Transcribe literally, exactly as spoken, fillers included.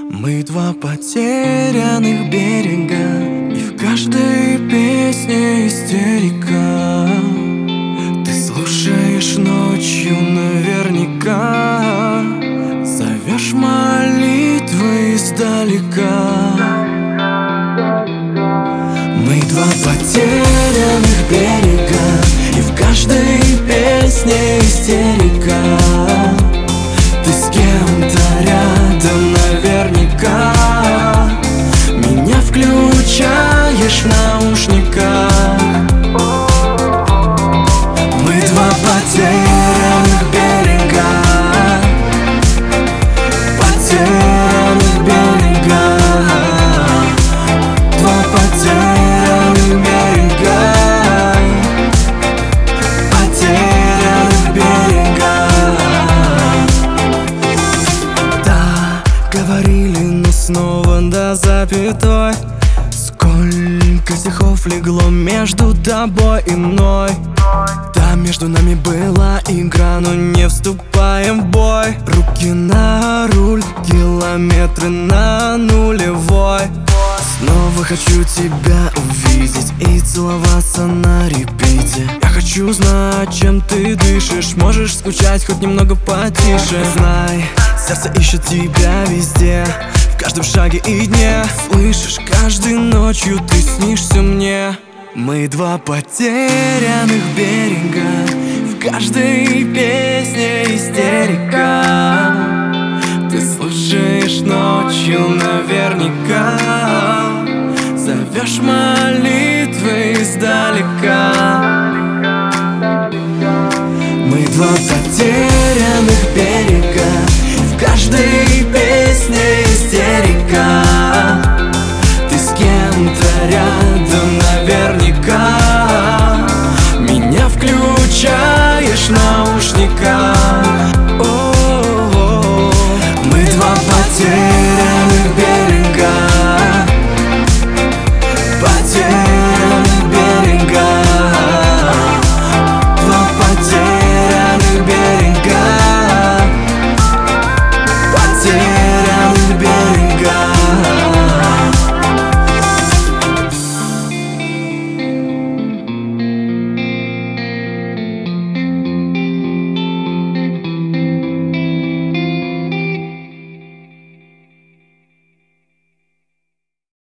Мы два потерянных берега, и в каждой песне истерика. Ты слушаешь ночью наверняка, зовешь молитвы издалека. Мы два потерянных берега, и в каждой песне истерика. Ты с кем-то рядом наверняка, меня включаешь в наушниках. Мы два потерянных берега, потерянных берега, два потерянных берега, потерянных берега. Да, говорили, но снова до запятой. Сколько стихов легло между тобой и мной. Да, между нами была игра, но не вступаем в бой. Руки на руль, километры на нулевой. Снова хочу тебя увидеть и целоваться на репите. Я хочу знать, чем ты дышишь. Можешь скучать хоть немного потише. Знай, сердце ищет тебя везде, в каждом шаге и дне. Слышишь, каждой ночью ты снишься мне. Мы два потерянных берега, в каждой песне истерика. Ты слушаешь ночью наверняка, зовешь молитвы издалека. Мы два потерянных берега,